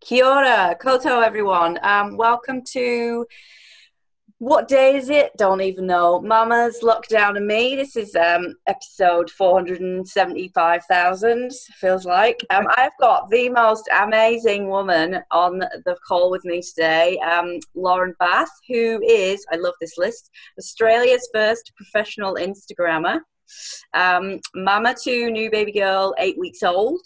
Kia ora, koto everyone. Welcome to what day is it? Don't even know. Mama's Lockdown and Me. This is episode 475,000, feels like. I've got the most amazing woman on the call with me today, Lauren Bath, who is, I love this list, Australia's first professional Instagrammer. Mama to new baby girl, 8 weeks old,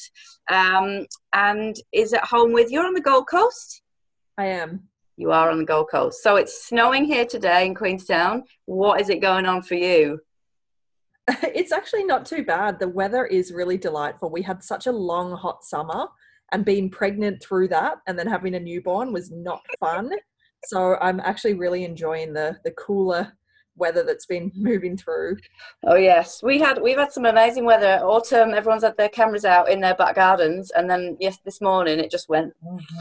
and is at home with you on the Gold Coast. I am. You are on the Gold Coast. So it's snowing here today in Queenstown. What is it going on for you? It's actually not too bad. The weather is really delightful. We had such a long, hot summer, and being pregnant through that and then having a newborn was not fun. So I'm actually really enjoying the cooler weather that's been moving through. Oh yes, we've had some amazing weather. Autumn, everyone's had their cameras out in their back gardens, and then this morning it just went.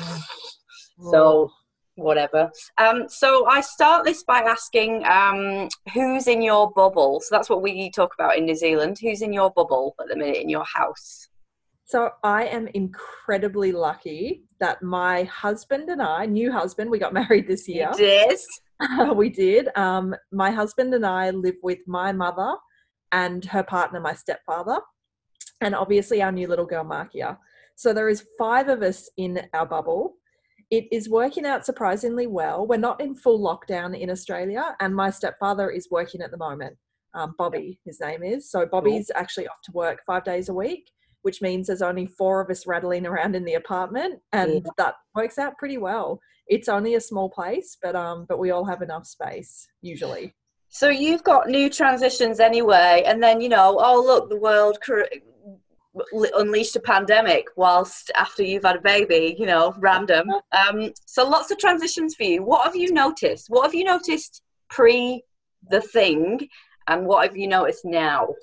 So whatever. So I start this by asking, who's in your bubble? So that's what we talk about in New Zealand. Who's in your bubble at the minute in your house? So I am incredibly lucky that my husband and I, new husband, we got married this year. You did? We did. My husband and I live with my mother and her partner, my stepfather, and obviously our new little girl, Markia. So there is 5 of us in our bubble. It is working out surprisingly well. We're not in full lockdown in Australia, and my stepfather is working at the moment. Bobby, his name is. So Bobby's actually off to work 5 days a week, which means there's only 4 of us rattling around in the apartment, and that works out pretty well. It's only a small place, but we all have enough space usually. So you've got new transitions anyway, and then oh look, the world unleashed a pandemic whilst after you've had a baby, random. So lots of transitions for you. What have you noticed? What have you noticed pre the thing, and what have you noticed now?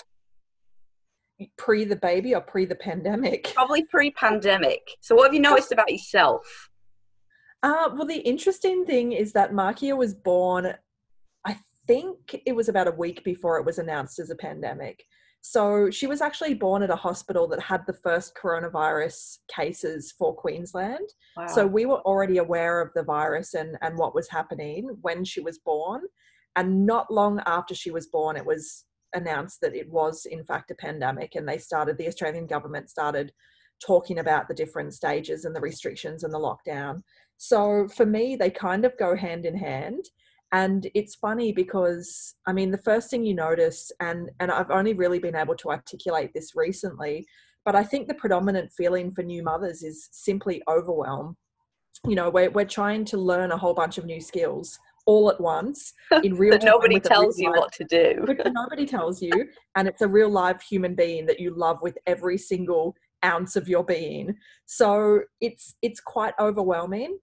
Pre the baby or pre the pandemic? Probably pre-pandemic. So what have you noticed about yourself? Well, the interesting thing is that Markia was born, I think it was about a week before it was announced as a pandemic. So she was actually born at a hospital that had the first coronavirus cases for Queensland. Wow. So we were already aware of the virus and what was happening when she was born. And not long after she was born, it was announced that it was in fact a pandemic, and the Australian government started talking about the different stages and the restrictions and the lockdown. So for me, they kind of go hand in hand. And it's funny because, I mean, the first thing you notice, and I've only really been able to articulate this recently, but I think the predominant feeling for new mothers is simply overwhelm. We're trying to learn a whole bunch of new skills all at once in real But time. nobody tells you what to do. Nobody tells you. And it's a real live human being that you love with every single ounce of your being. So it's quite overwhelming.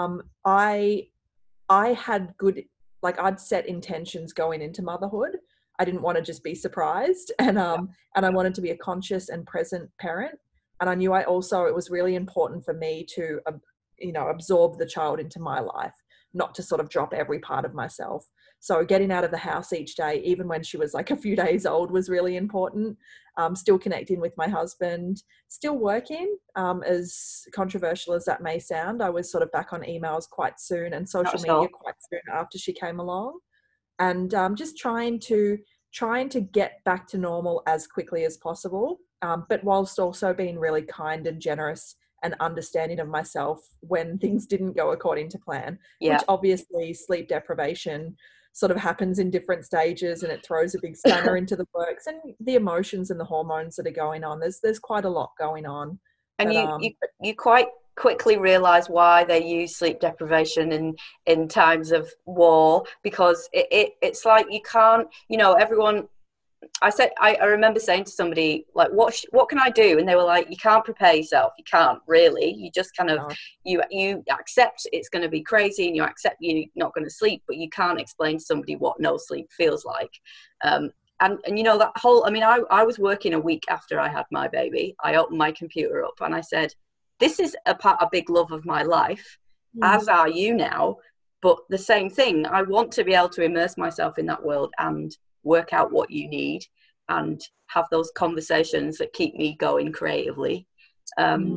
I had I'd set intentions going into motherhood. I didn't want to just be surprised, and I wanted to be a conscious and present parent. And I knew it was really important for me to absorb the child into my life, not to sort of drop every part of myself. So getting out of the house each day, even when she was like a few days old, was really important. Still connecting with my husband, still working, as controversial as that may sound. I was sort of back on emails quite soon and social media quite soon after she came along. And just trying to get back to normal as quickly as possible, but whilst also being really kind and generous and understanding of myself when things didn't go according to plan, which obviously sleep deprivation sort of happens in different stages, and it throws a big spanner into the works, and the emotions and the hormones that are going on. There's quite a lot going on. And you quite quickly realize why they use sleep deprivation in times of war, because it's like you can't, everyone. I remember saying to somebody, like, what can I do? And they were like, you can't prepare yourself. You can't really. You just kind of, you accept it's going to be crazy, and you accept you're not going to sleep, but you can't explain to somebody what no sleep feels like. And that whole, I was working a week after I had my baby. I opened my computer up and I said, this is a big love of my life, as are you now. But the same thing, I want to be able to immerse myself in that world and work out what you need and have those conversations that keep me going creatively.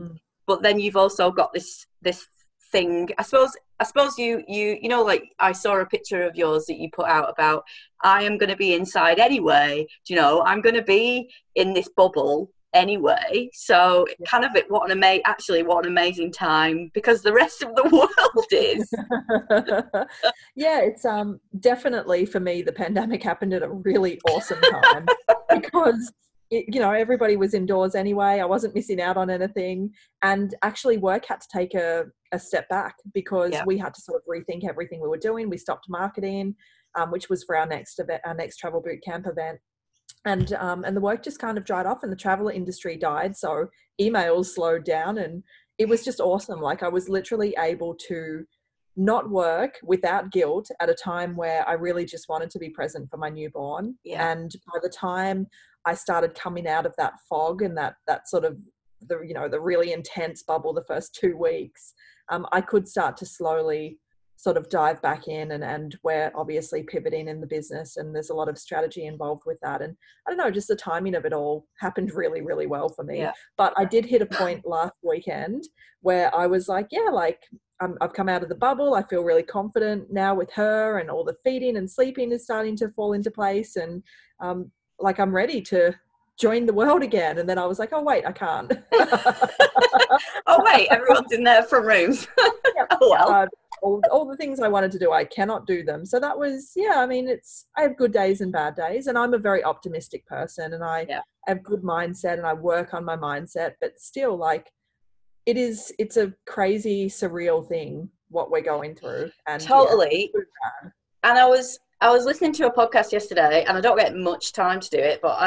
but then you've also got this thing. I suppose you know, like I saw a picture of yours that you put out about, I am going to be inside anyway. Do you know, I'm going to be in this bubble anyway. So kind of what an amazing time, because the rest of the world is. Yeah, it's definitely, for me, the pandemic happened at a really awesome time because everybody was indoors anyway. I wasn't missing out on anything, and actually work had to take a step back because we had to sort of rethink everything we were doing. We stopped marketing, which was for our next event, our next travel boot camp event. And the work just kind of dried off, and the travel industry died. So emails slowed down, and it was just awesome. Like, I was literally able to not work without guilt at a time where I really just wanted to be present for my newborn. Yeah. And by the time I started coming out of that fog and that sort of the really intense bubble, the first 2 weeks, I could start to slowly sort of dive back in, and we're obviously pivoting in the business, and there's a lot of strategy involved with that. And I don't know, just the timing of it all happened really, really well for me. Yeah. But I did hit a point last weekend where I was like, I've come out of the bubble. I feel really confident now with her, and all the feeding and sleeping is starting to fall into place. And like, I'm ready to join the world again. And then I was like, oh wait, I can't. Oh wait, everyone's in their front rooms. Oh well. All the things I wanted to do, I cannot do them. So that was, I mean, I have good days and bad days, and I'm a very optimistic person, and I have good mindset, and I work on my mindset, but still, like, it's a crazy, surreal thing what we're going through. And totally. And I was listening to a podcast yesterday, and I don't get much time to do it, but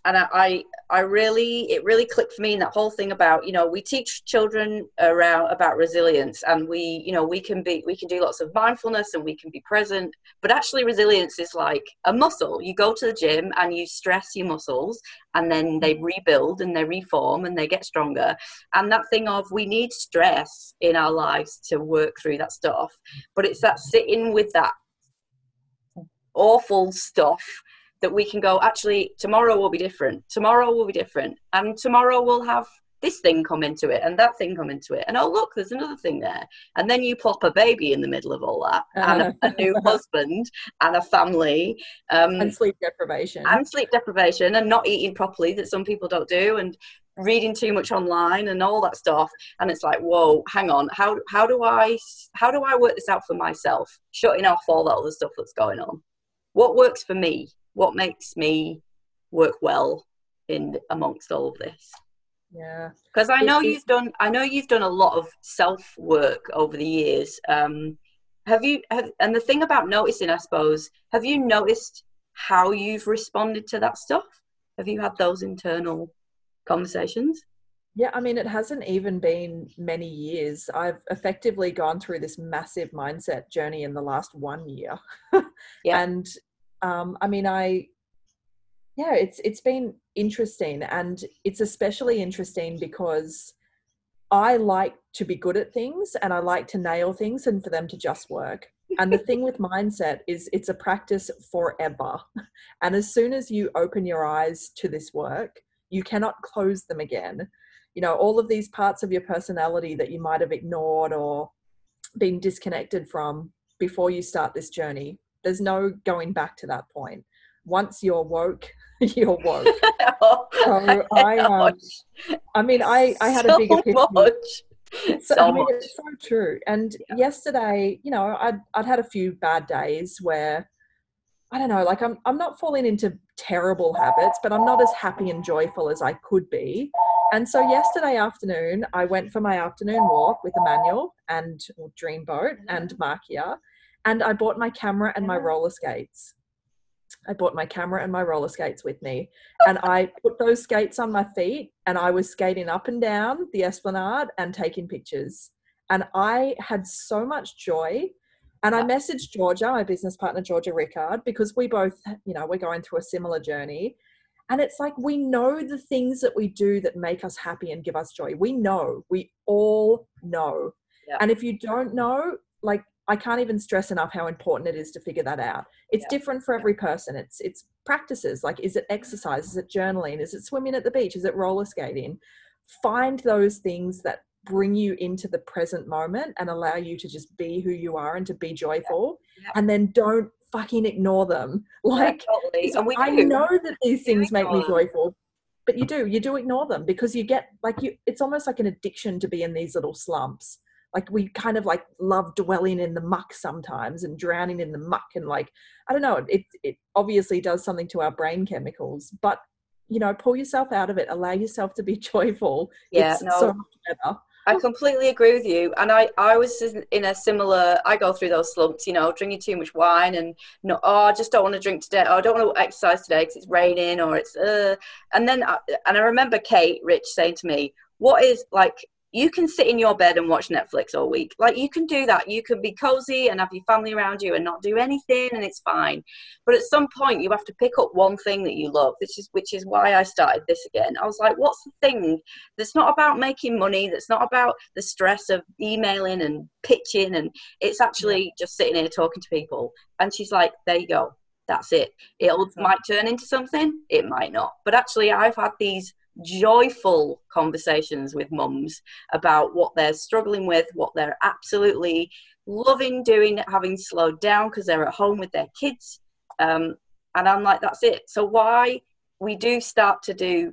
it really clicked for me in that whole thing about, we teach children about resilience, and we can do lots of mindfulness, and we can be present, but actually resilience is like a muscle. You go to the gym and you stress your muscles, and then they rebuild and they reform and they get stronger. And that thing of, we need stress in our lives to work through that stuff, but it's that sitting with that awful stuff that we can go, actually, tomorrow will be different, and tomorrow we'll have this thing come into it and that thing come into it, and oh look, there's another thing there, and then you plop a baby in the middle of all that, and a new husband and a family, and sleep deprivation and not eating properly, that some people don't do, and reading too much online and all that stuff. And it's like, whoa, hang on, how do I work this out for myself, shutting off all that other stuff that's going on? What works for me? What makes me work well in amongst all of this? Yeah, because I know you've done a lot of self work over the years. And the thing about noticing, I suppose, have you noticed how you've responded to that stuff? Have you had those internal conversations? Yeah, I mean, it hasn't even been many years. I've effectively gone through this massive mindset journey in the last 1 year. Yeah. And I mean, it's been interesting, and it's especially interesting because I like to be good at things, and I like to nail things and for them to just work. And the thing with mindset is it's a practice forever. And as soon as you open your eyes to this work, you cannot close them again. All of these parts of your personality that you might have ignored or been disconnected from before you start this journey, there's no going back to that point. Once you're woke, you're woke. So I had a big epiphany. It's so true. And yesterday, I'd had a few bad days where, I don't know, like I'm not falling into terrible habits, but I'm not as happy and joyful as I could be. And so yesterday afternoon, I went for my afternoon walk with Emmanuel and Dreamboat and Markia, and I bought my camera and my roller skates. With me, and I put those skates on my feet, and I was skating up and down the Esplanade and taking pictures. And I had so much joy. And I messaged Georgia, my business partner, Georgia Rickard, because we both, we're going through a similar journey. And it's like, we know the things that we do that make us happy and give us joy. We all know. Yeah. And if you don't know, like, I can't even stress enough how important it is to figure that out. It's different for every person. It's practices. Like, is it exercise? Is it journaling? Is it swimming at the beach? Is it roller skating? Find those things that bring you into the present moment and allow you to just be who you are and to be joyful. Yeah. And then don't fucking ignore them. Like, totally. And we I do. know that these things make me them. joyful, but you do ignore them, because you get like, it's almost like an addiction to be in these little slumps. Like, we kind of like love dwelling in the muck sometimes and drowning in the muck, and like, I don't know, it obviously does something to our brain chemicals, but you know, pull yourself out of it, allow yourself to be joyful. Yeah, It's so no, much better. I completely agree with you. And I was in a similar, I go through those slumps, you know, drinking too much wine and no, oh, I just don't want to drink today. Oh, I don't want to exercise today because it's raining or it's, and then, and I remember Kate Rich saying to me, what is like, you can sit in your bed and watch Netflix all week. Like, you can do that. You can be cozy and have your family around you and not do anything, and it's fine. But at some point, you have to pick up one thing that you love, which is why I started this again. I was like, what's the thing that's not about making money, that's not about the stress of emailing and pitching, and it's actually just sitting here talking to people? And she's like, there you go. That's it. Might turn into something, it might not. But actually, I've had these joyful conversations with mums about what they're struggling with, what they're absolutely loving doing, having slowed down because they're at home with their kids. And I'm like, that's it. So why we do that,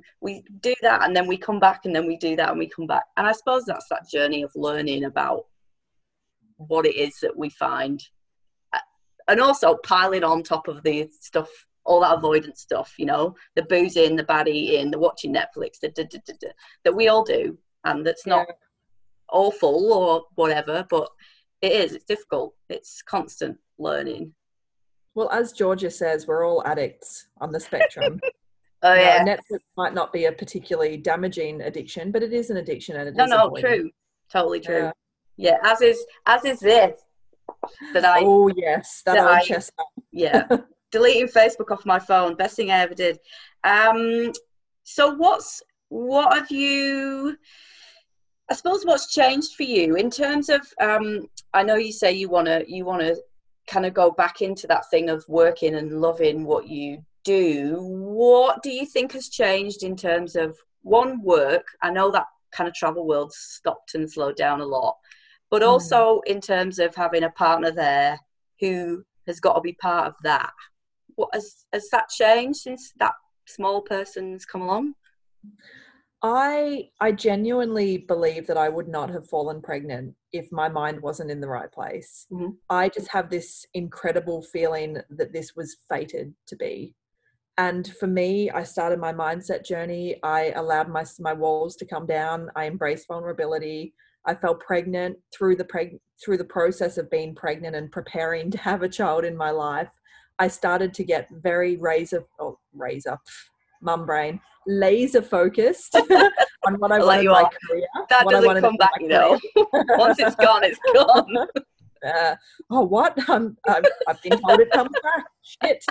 and then we come back, and then we do that and we come back. And I suppose that's that journey of learning about what it is that we find, and also piling on top of the stuff, all that avoidance stuff, you know, the boozing, the bad eating, the watching Netflix, that we all do. And that's not awful or whatever, but it's difficult. It's constant learning. Well, as Georgia says, we're all addicts on the spectrum. Oh, yeah. Netflix might not be a particularly damaging addiction, but it is an addiction, and true. Totally true. Yeah, as is this. Oh, yes, that old chestnut. Yeah. Deleting Facebook off my phone, best thing I ever did. So what have you, I suppose, what's changed for you in terms of, I know you say you want to kind of go back into that thing of working and loving what you do. What do you think has changed in terms of, one, work? I know that kind of travel world stopped and slowed down a lot, but also in terms of having a partner there who has got to be part of that. What has that changed since that small person's come along? I genuinely believe that I would not have fallen pregnant if my mind wasn't in the right place. Mm-hmm. I just have this incredible feeling that this was fated to be. And for me, I started my mindset journey. I allowed my walls to come down. I embraced vulnerability. I fell pregnant through the process of being pregnant and preparing to have a child in my life. I started to get very laser focused on what I wanted in my career. That doesn't come back, you know. Once it's gone, it's gone. What? I've been told it comes back. Shit.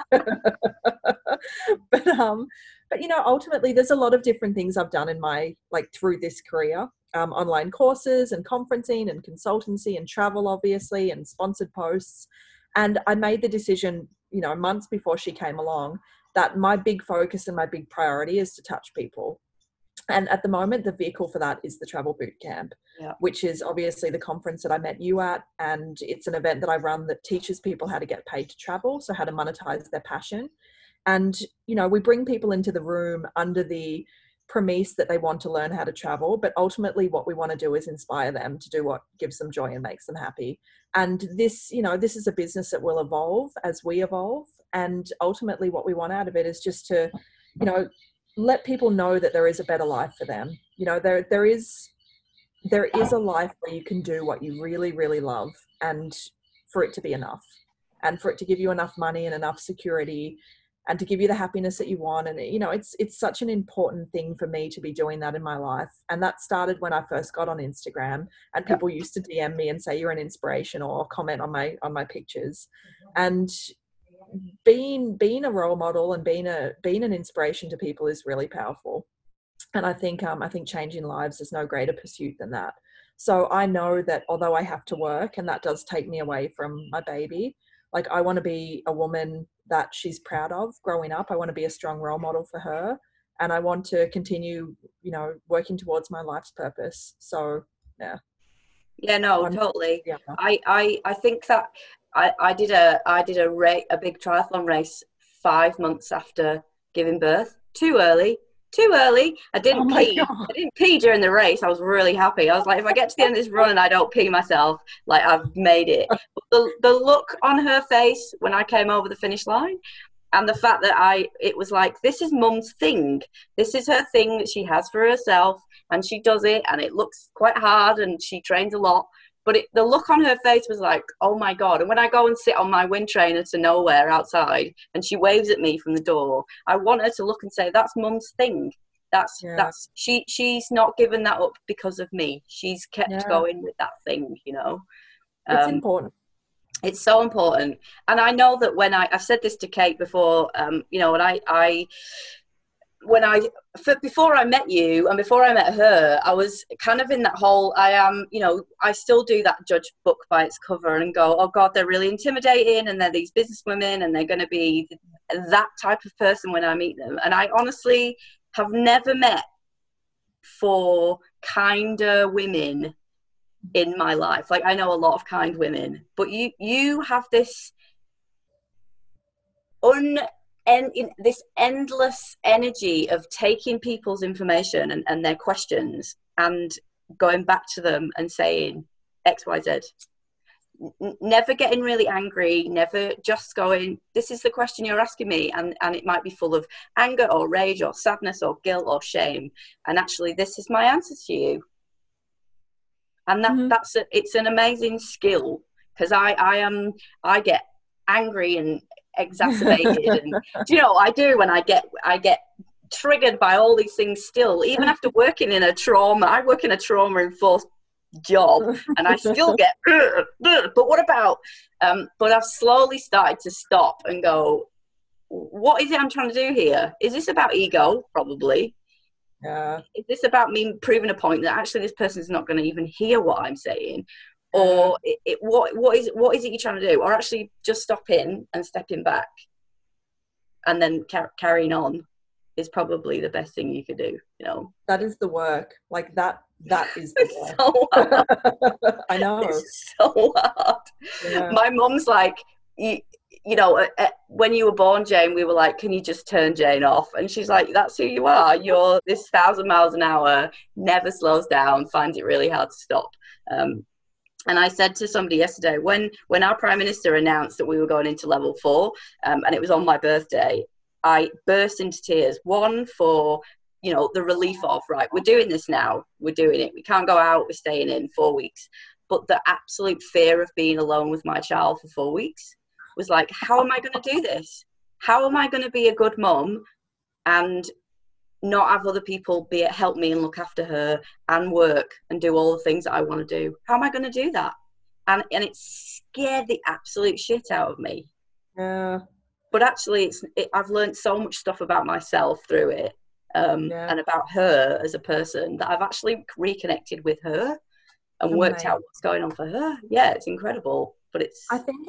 But you know, ultimately, there's a lot of different things I've done in my, like, through this career. Online courses and conferencing and consultancy and travel, obviously, and sponsored posts. And I made the decision, you know, months before she came along, that my big focus and my big priority is to touch people. And at the moment, the vehicle for that is the Travel Bootcamp, which is obviously the conference that I met you at. And it's an event that I run that teaches people how to get paid to travel, so how to monetize their passion. And, you know, we bring people into the room under the premise that they want to learn how to travel, but ultimately what we want to do is inspire them to do what gives them joy and makes them happy. And this, you know, this is a business that will evolve as we evolve. And ultimately what we want out of it is just to, you know, let people know that there is a better life for them. You know, there is a life where you can do what you really, really love, and for it to be enough, and for it to give you enough money and enough security, and to give you the happiness that you want. And, you know, it's such an important thing for me to be doing that in my life. And that started when I first got on Instagram, and people used to DM me and say, you're an inspiration, or comment on my pictures. And being a role model and being an inspiration to people is really powerful. And I think changing lives is no greater pursuit than that. So I know that although I have to work, and that does take me away from my baby, like, I want to be a woman that she's proud of growing up. I want to be a strong role model for her, and I want to continue, you know, working towards my life's purpose. So Yeah. Yeah, no, One, totally. yeah. I think that I did a big triathlon race 5 months after giving birth. Too early. Too early. I Oh didn't my pee. God. I didn't pee during the race. I was really happy. I was like, if I get to the end of this run and I don't pee myself, like I've made it. But the look on her face when I came over the finish line, and the fact that it was like, this is mum's thing. This is her thing that she has for herself, and she does it, and it looks quite hard, and she trains a lot. But the look on her face was like, oh my God. And when I go and sit on my wind trainer to nowhere outside, and she waves at me from the door, I want her to look and say, that's mum's thing. Yeah. She's not given that up because of me. She's kept Yeah. going with that thing, you know. It's Um, important. it's so important. And I know that when I've said this to Kate before, you know, before I met you and before I met her, I was kind of in that whole, you know, I still do that judge book by its cover and go, oh God, they're really intimidating, and they're these business women, and they're going to be that type of person when I meet them. And I honestly have never met four kinder women in my life. Like, I know a lot of kind women, but you have this this endless energy of taking people's information and their questions and going back to them and saying XYZ. Never getting really angry, never just going, this is the question you're asking me, and it might be full of anger or rage or sadness or guilt or shame, and actually this is my answer to you. And it's an amazing skill, because I get angry and exacerbated, and do you know I do when I get triggered by all these things still, even after working in a trauma. I work in a trauma enforced job, and I still get but what about but I've slowly started to stop and go, what is it I'm trying to do here? Is this about ego? Probably. Is this about me proving a point that actually this person is not going to even hear what I'm saying? Or what is it you're trying to do? Or actually just stopping and stepping back and then carrying on is probably the best thing you could do, you know. That is the work. Like that is the work. So hard. I know. It's so hard. Yeah. My mum's like, you know, when you were born, Jane, we were like, can you just turn Jane off? And she's like, that's who you are. You're this 1,000 miles an hour, never slows down, finds it really hard to stop. And I said to somebody yesterday, when our Prime Minister announced that we were going into level 4, and it was on my birthday, I burst into tears. One, for, you know, the relief of, right, we're doing this now. We're doing it. We can't go out. We're staying in 4 weeks. But the absolute fear of being alone with my child for 4 weeks was like, how am I going to do this? How am I going to be a good mum and not have other people help me and look after her and work and do all the things that I want to do? How am I going to do that? And it scared the absolute shit out of me. Yeah. But actually, I've learned so much stuff about myself through it, and about her as a person, that I've actually reconnected with her and worked out what's going on for her. Yeah, it's incredible. But I think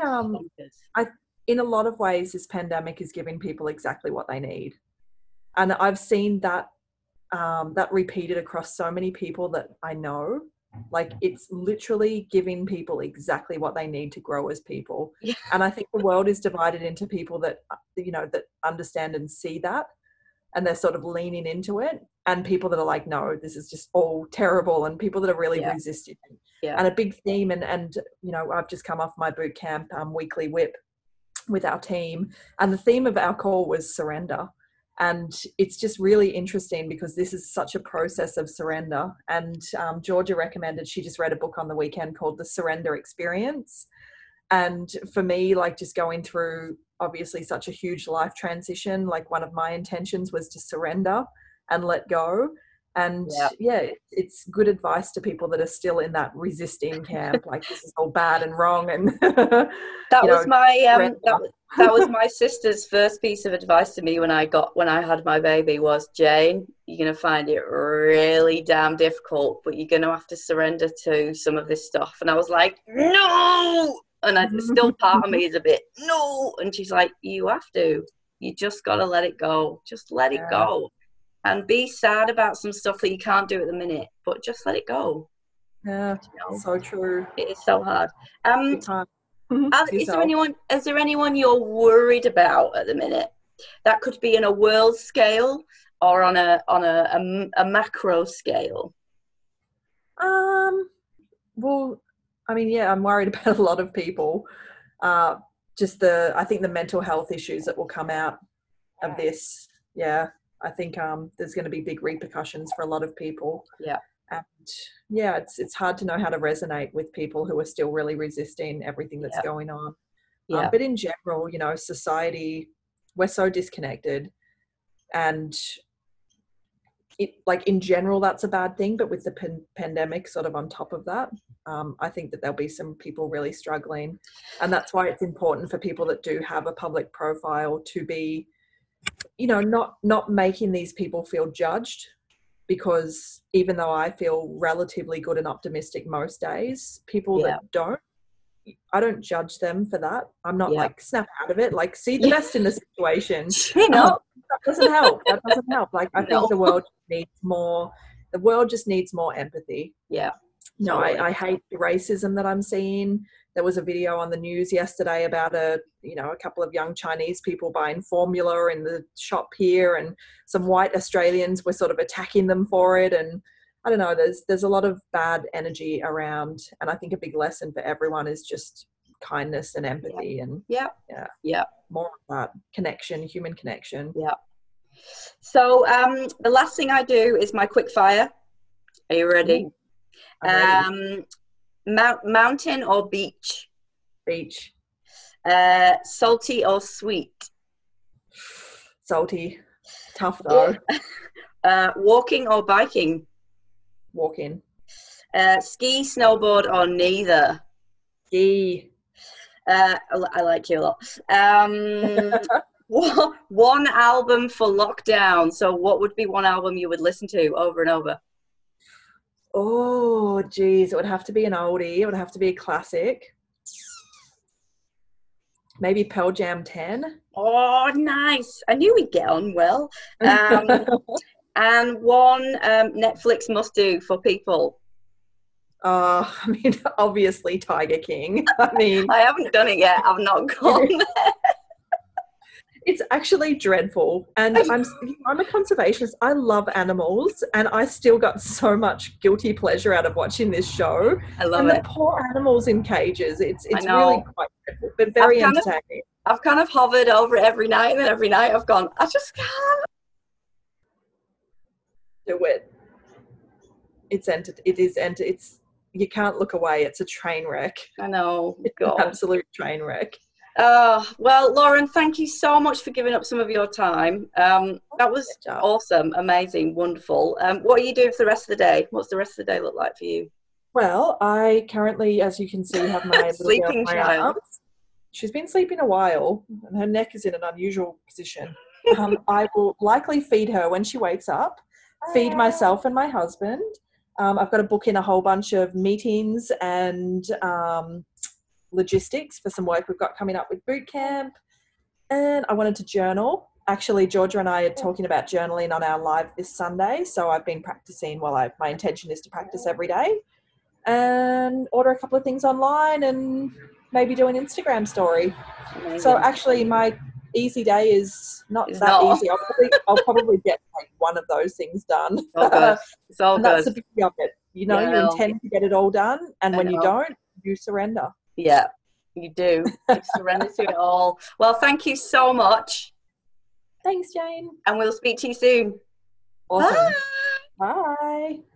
in a lot of ways, this pandemic is giving people exactly what they need. And I've seen that repeated across so many people that I know. Like, it's literally giving people exactly what they need to grow as people. Yeah. And I think the world is divided into people that, you know, that understand and see that, and they're sort of leaning into it, and people that are like, no, this is just all terrible, and people that are really resisting. Yeah. And a big theme, and you know, I've just come off my boot camp weekly whip with our team, and the theme of our call was surrender. And it's just really interesting because this is such a process of surrender. And Georgia recommended, she just read a book on the weekend called The Surrender Experience. And for me, like, just going through obviously such a huge life transition, like, one of my intentions was to surrender and let go. And it's good advice to people that are still in that resisting camp, like, this is all bad and wrong. And that was my sister's first piece of advice to me when I had my baby was, Jane, you're going to find it really damn difficult, but you're going to have to surrender to some of this stuff. And I was like, no. And still part of me is a bit, no. And she's like, you have to. You just got to let it go. Just let it go. And be sad about some stuff that you can't do at the minute, but just let it go. Yeah, You know, so true. it is so hard. You can't Is yourself. there anyone you're worried about at the minute? That could be on a world scale or on a macro scale. Well, I mean, yeah, I'm worried about a lot of people. Just I think the mental health issues that will come out of this. Yeah, I think there's going to be big repercussions for a lot of people. Yeah. And yeah, it's hard to know how to resonate with people who are still really resisting everything that's going on. Yeah. But in general, you know, society, we're so disconnected, and it, like, in general, that's a bad thing. But with the pandemic sort of on top of that, I think that there'll be some people really struggling, and that's why it's important for people that do have a public profile to be, you know, not making these people feel judged. Because even though I feel relatively good and optimistic most days, people that don't, I don't judge them for that. I'm not like, snap out of it, like, see the best in the situation. You know, that doesn't help. That doesn't help. Like, I think the world just needs more empathy. Yeah. No, I hate the racism that I'm seeing. There was a video on the news yesterday about a couple of young Chinese people buying formula in the shop here, and some white Australians were sort of attacking them for it. And I don't know, there's a lot of bad energy around, and I think a big lesson for everyone is just kindness and empathy and more of that connection, human connection. Yeah. So the last thing I do is my quick fire. Are you ready? Mountain or beach? Beach. Salty or sweet? Salty. Tough though. Walking or biking? Walking. Ski, snowboard, or neither? Ski. I like you a lot. One album for lockdown. So what would be one album you would listen to over and over? Oh, geez. It would have to be an oldie. It would have to be a classic. Maybe Pearl Jam 10. Oh, nice. I knew we'd get on well. And one Netflix must-do for people. I mean, obviously Tiger King. I mean, I haven't done it yet. I've not gone there. It's actually dreadful. And I'm a conservationist. I love animals, and I still got so much guilty pleasure out of watching this show. I love it. The poor animals in cages. It's really quite dreadful, but very entertaining. I've kind of hovered over it every night, and then every night I've gone, I just can't do it. It's you can't look away. It's a train wreck. I know. It's an absolute train wreck. Well, Lauren, thank you so much for giving up some of your time. That was awesome, amazing, wonderful. What are you doing for the rest of the day? What's the rest of the day look like for you? Well, I currently, as you can see, have my sleeping child. She's been sleeping a while, and her neck is in an unusual position. I will likely feed her when she wakes up, feed myself and my husband. I've got to book in a whole bunch of meetings and logistics for some work we've got coming up with boot camp. And I wanted to journal. Actually, Georgia and I are talking about journaling on our live this Sunday. So I've been practicing. My intention is to practice every day and order a couple of things online and maybe do an Instagram story. Amazing. So actually my easy day is not easy. I'll probably get like one of those things done. It's all good. That's the beauty of it. You know, you intend to get it all done, and when you don't, you surrender. Yeah, you do. You surrender to it all. Well, thank you so much. Thanks, Jane. And we'll speak to you soon. Awesome. Bye. Bye.